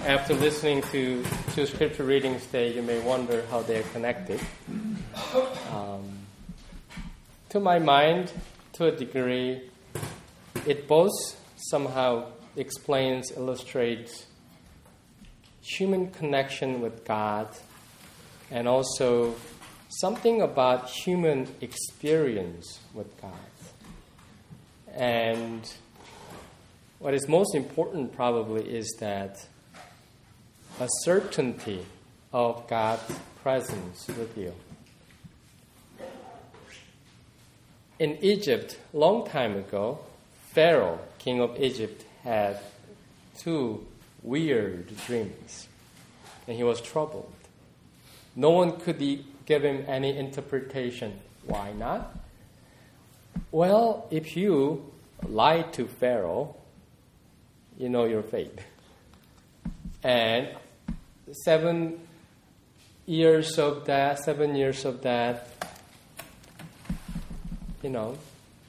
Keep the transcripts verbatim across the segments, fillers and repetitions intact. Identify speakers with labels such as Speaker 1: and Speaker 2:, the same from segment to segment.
Speaker 1: after listening to two scripture readings today, you may wonder how they are connected. Um, to my mind, to a degree, it both somehow explains, illustrates human connection with God and also something about human experience with God. And what is most important probably is that a certainty of God's presence with you. In Egypt, long time ago, Pharaoh, king of Egypt, had two weird dreams, and he was troubled. No one could give him any interpretation. Why not? Well, if you lie to Pharaoh, you know your fate. And seven years of that, seven years of that, you know.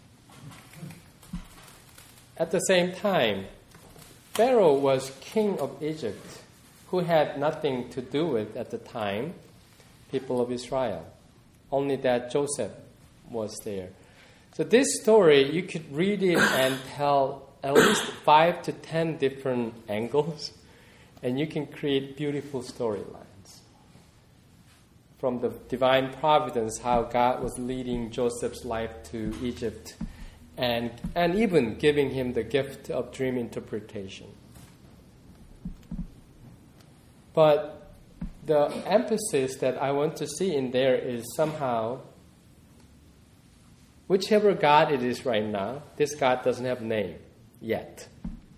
Speaker 1: At the same time, Pharaoh was king of Egypt, who had nothing to do with, at the time, people of Israel. Only that Joseph was there. So this story, you could read it and tell at least five to ten different angles, and you can create beautiful storylines. From the divine providence, how God was leading Joseph's life to Egypt, and, and even giving him the gift of dream interpretation. But the emphasis that I want to see in there is somehow, whichever God it is right now, this God doesn't have a name yet,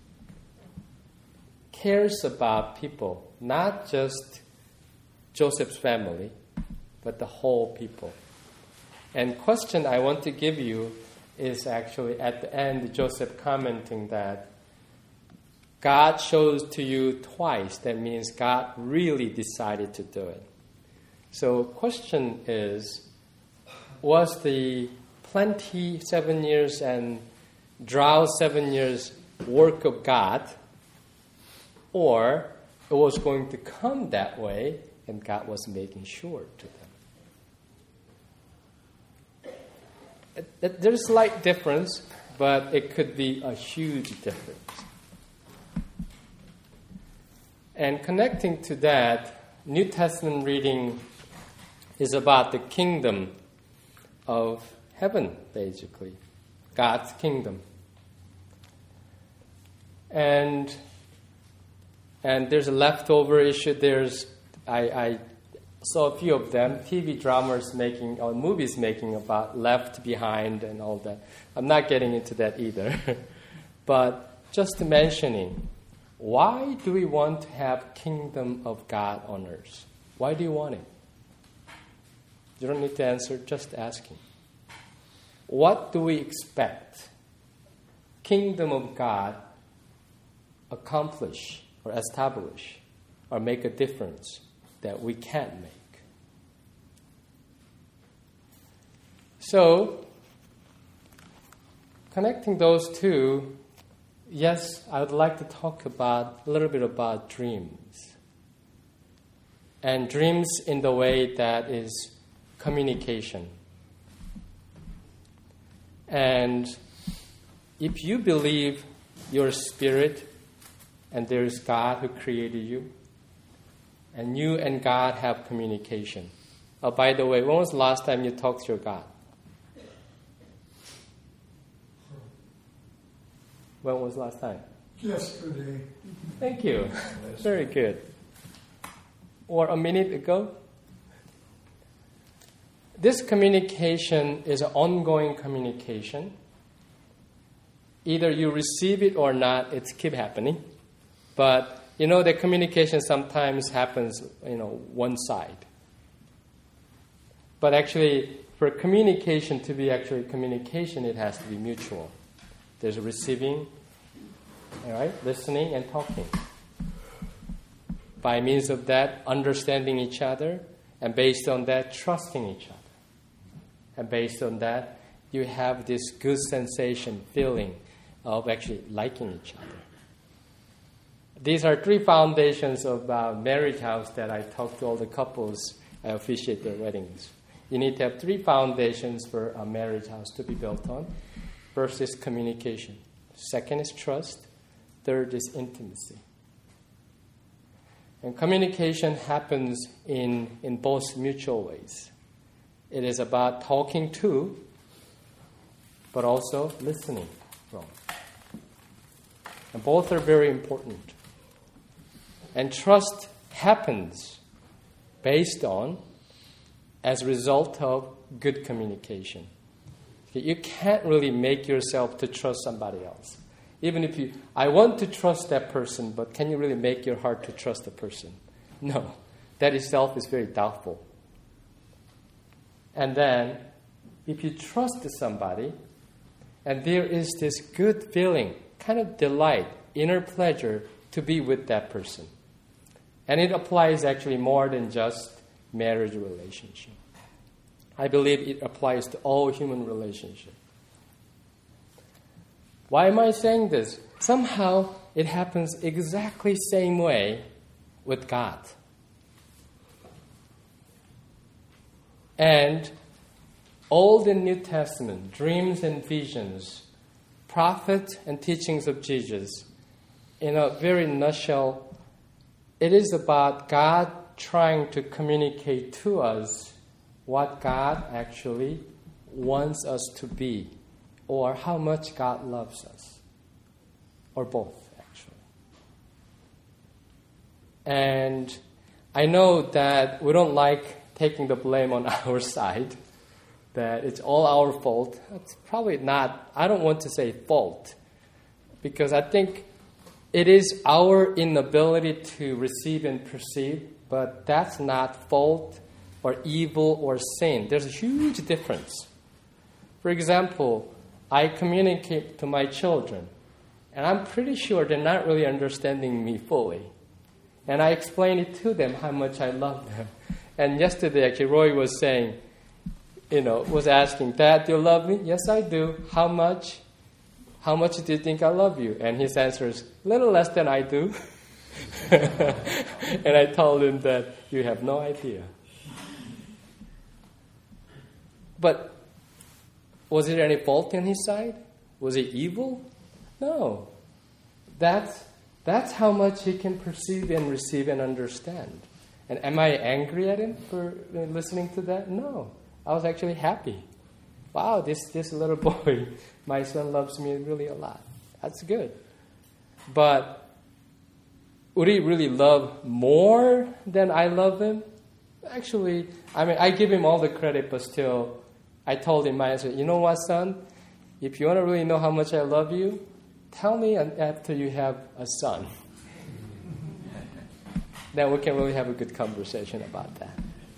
Speaker 1: cares about people, not just Joseph's family, but the whole people. And question I want to give you is actually at the end, Joseph commenting that God shows to you twice. That means God really decided to do it. So question is, was the plenty seven years and drought seven years work of God, or it was going to come that way and God was making sure to them? There's a slight difference, but it could be a huge difference. And connecting to that, New Testament reading is about the kingdom of heaven, basically. God's kingdom. And and there's a leftover issue. There's I, I saw a few of them, T V dramas making, or movies making about Left Behind and all that. I'm not getting into that either. But just mentioning, why do we want to have kingdom of God on earth? Why do you want it? You don't need to answer, just asking. What do we expect kingdom of God accomplish or establish or make a difference that we can't make? So, connecting those two, yes, I would like to talk about a little bit about dreams. And dreams in the way that is communication. And if you believe your spirit and there is God who created you, and you and God have communication. Oh, by the way, when was the last time you talked to your God? When was the last time?
Speaker 2: Yesterday.
Speaker 1: Thank you. Very good. Or a minute ago? This communication is an ongoing communication. Either you receive it or not, it's keep happening. But you know that communication sometimes happens, you know, one side. But actually, for communication to be actually communication, it has to be mutual. There's receiving, all right, listening and talking. By means of that, understanding each other, and based on that, trusting each other. And based on that, you have this good sensation, feeling of actually liking each other. these are three foundations of uh, marriage house that I talk to all the couples I officiate their weddings. You need to have three foundations for a marriage house to be built on. First is communication. Second is trust. Third is intimacy. And communication happens in, in both mutual ways. It is about talking to, but also listening from. And both are very important. And trust happens based on, as a result of good communication. You can't really make yourself to trust somebody else. Even if you, I want to trust that person, but can you really make your heart to trust the person? No. That itself is very doubtful. And then, if you trust somebody, and there is this good feeling, kind of delight, inner pleasure to be with that person. And it applies actually more than just marriage relationship. I believe it applies to all human relationships. Why am I saying this? Somehow it happens exactly same way with God. And Old and New Testament, dreams and visions, prophets and teachings of Jesus, in a very nutshell, it is about God trying to communicate to us what God actually wants us to be, or how much God loves us, or both, actually. And I know that we don't like taking the blame on our side, that it's all our fault. It's probably not, I don't want to say fault, because I think it is our inability to receive and perceive, but that's not fault or evil or sin. There's a huge difference. For example, I communicate to my children, and I'm pretty sure they're not really understanding me fully. And I explain it to them how much I love them. And yesterday, actually, Roy was saying, you know, was asking, Dad, do you love me? Yes, I do. How much? How much do you think I love you? And his answer is, a little less than I do. And I told him that you have no idea. But was there any fault in his side? Was he evil? No. That's, that's how much he can perceive and receive and understand. And am I angry at him for listening to that? No. I was actually happy. Wow, this, this little boy, my son loves me really a lot. That's good. But would he really love more than I love him? Actually, I mean, I give him all the credit, but still, I told him, I said, you know what, son? If you want to really know how much I love you, tell me after you have a son. Then we can really have a good conversation about that.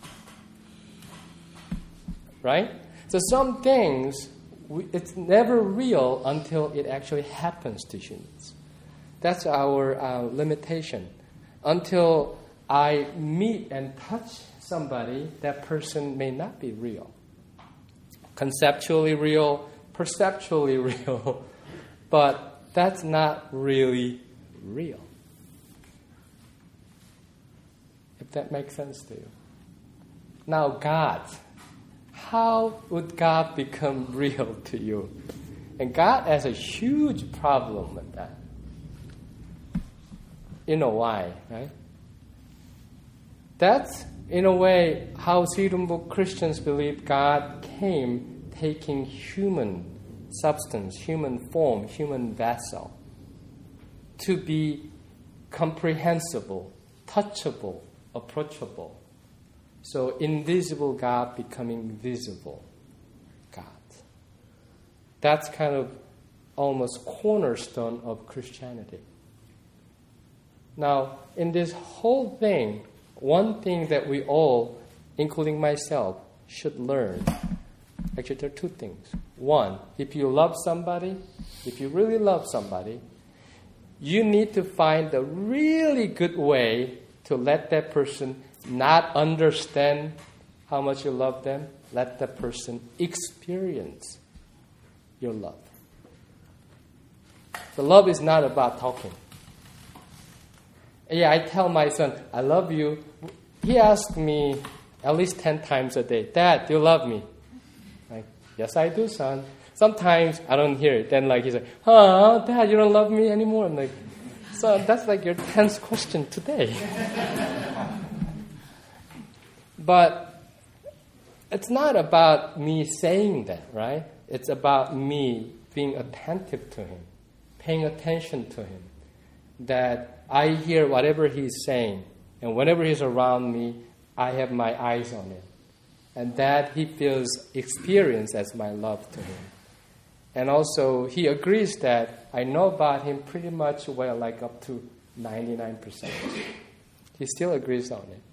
Speaker 1: Right? So some things, we, it's never real until it actually happens to humans. That's our uh, limitation. Until I meet and touch somebody, that person may not be real. Conceptually real, perceptually real, but that's not really real. If that makes sense to you. Now, God. How would God become real to you? And God has a huge problem with that. You know why, right? That's, in a way, how Swedenborg Christians believe God came taking human substance, human form, human vessel, to be comprehensible, touchable, approachable. So invisible God becoming visible God. That's kind of almost cornerstone of Christianity. Now, in this whole thing, one thing that we all, including myself, should learn. Actually, there are two things. One, if you love somebody, if you really love somebody, you need to find a really good way to let that person not understand how much you love them. Let that person experience your love. The love is not about talking. Yeah, I tell my son, I love you. He asks me at least ten times a day, Dad, do you love me? Like, yes, I do, son. Sometimes I don't hear it. Then like he's like, huh, Dad, you don't love me anymore? I'm like, son, that's like your tenth question today. But it's not about me saying that, right? It's about me being attentive to him, paying attention to him. That I hear whatever he's saying, and whenever he's around me, I have my eyes on it. And that he feels experience as my love to him. And also, he agrees that I know about him pretty much well, like up to ninety-nine percent. He still agrees on it.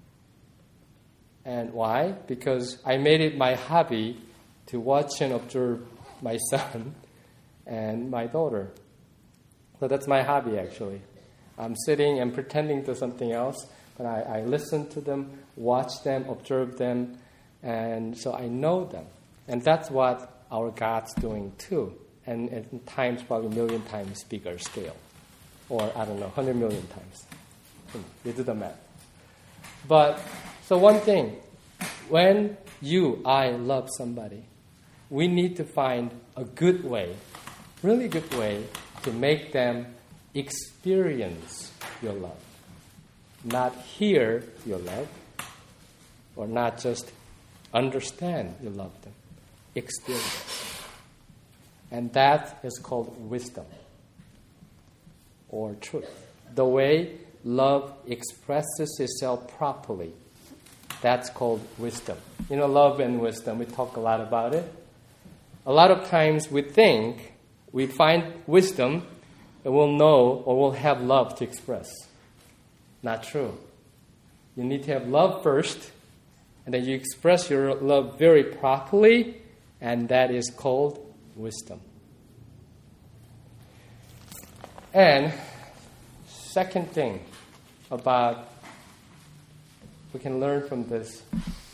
Speaker 1: And why? Because I made it my hobby to watch and observe my son and my daughter. So that's my hobby, actually. I'm sitting and pretending to something else, but I, I listen to them, watch them, observe them, and so I know them. And that's what our God's doing too. And at times, probably a million times bigger scale. Or, I don't know, one hundred million times. You do the math. But, so one thing, when you, I love somebody, we need to find a good way, really good way, to make them experience your love. Not hear your love, or not just understand you love them. Experience. And that is called wisdom, or truth. The way love expresses itself properly, that's called wisdom. You know, love and wisdom, we talk a lot about it. A lot of times we think we find wisdom and we'll know or we'll have love to express. Not true. You need to have love first, and then you express your love very properly, and that is called wisdom. And second thing about we can learn from this.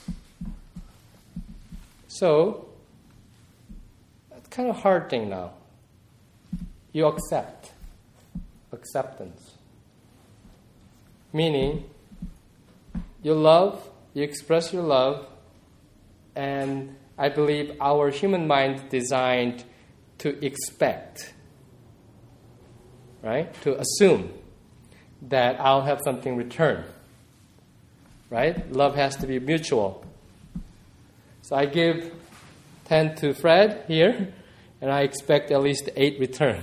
Speaker 1: So, it's kind of hard thing now. You accept. Acceptance. Meaning, you love, you express your love, and I believe our human mind is designed to expect, right? To assume that I'll have something returned, right? Love has to be mutual. So I give ten to Fred here, and I expect at least eight return.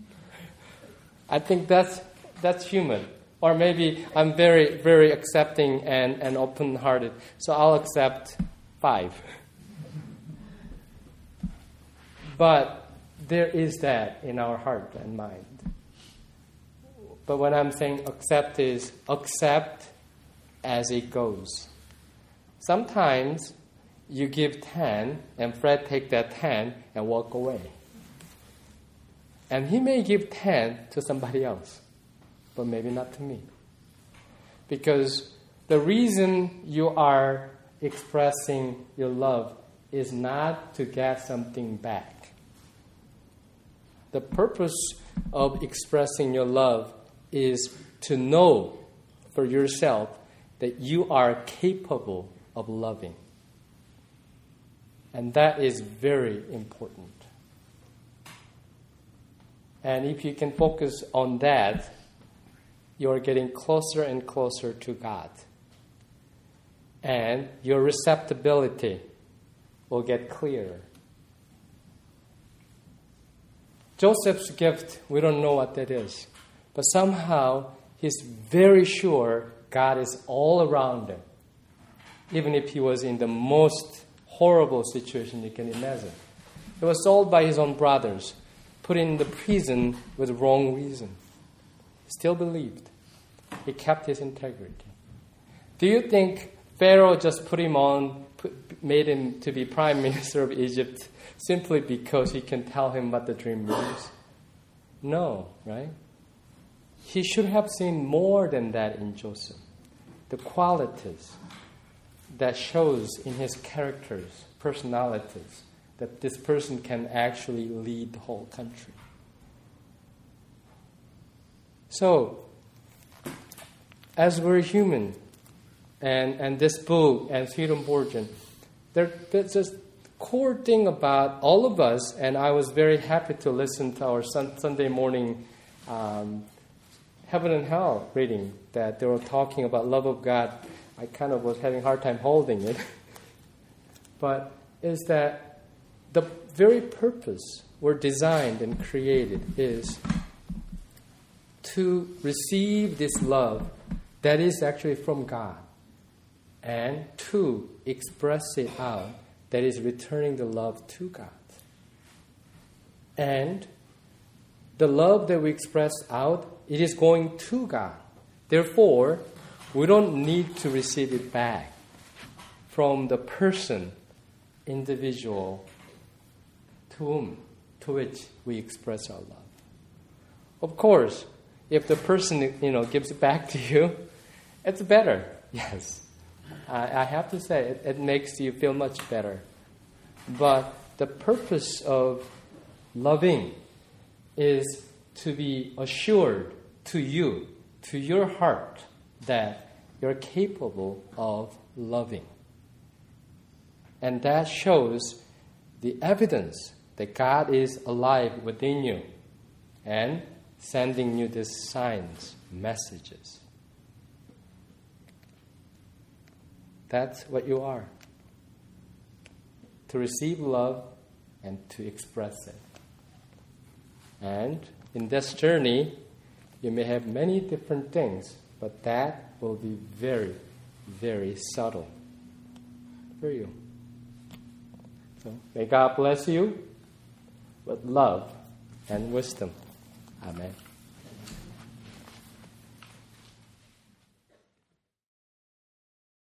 Speaker 1: I think that's that's human. Or maybe I'm very, very accepting and, and open-hearted, so I'll accept five. But there is that in our heart and mind. But when I'm saying accept is accept as it goes. Sometimes you give ten, and Fred take that ten and walk away. And he may give ten to somebody else, but maybe not to me. Because the reason you are expressing your love is not to get something back. The purpose of expressing your love is to know for yourself that you are capable of loving. And that is very important. And if you can focus on that, you're getting closer and closer to God. And your receptibility will get clearer. Joseph's gift, we don't know what that is. But somehow, he's very sure God is all around him. Even if he was in the most horrible situation you can imagine. He was sold by his own brothers, put in the prison with the wrong reason. He still believed. He kept his integrity. Do you think Pharaoh just put him on, put, made him to be prime minister of Egypt simply because he can tell him what the dream means? No, right? He should have seen more than that in Joseph. The qualities that shows in his characters, personalities, that this person can actually lead the whole country. So, as we're human, and, and this book and Swedenborgian, there, there's just core thing about all of us, and I was very happy to listen to our sun, Sunday morning um, Heaven and Hell reading, that they were talking about love of God. I kind of was having a hard time holding it. But is that the very purpose we're designed and created is to receive this love that is actually from God, and to express it out, that is returning the love to God. And the love that we express out, it is going to God. Therefore, we don't need to receive it back from the person, individual, to whom, to which we express our love. Of course, if the person, you know, gives it back to you, it's better. Yes, I, I have to say it, it makes you feel much better. But the purpose of loving is to be assured to you, to your heart, that you're capable of loving. And that shows the evidence that God is alive within you and sending you these signs, messages. That's what you are. To receive love and to express it. And in this journey, you may have many different things, but that will be very, very subtle for you. So may God bless you with love and wisdom. Amen.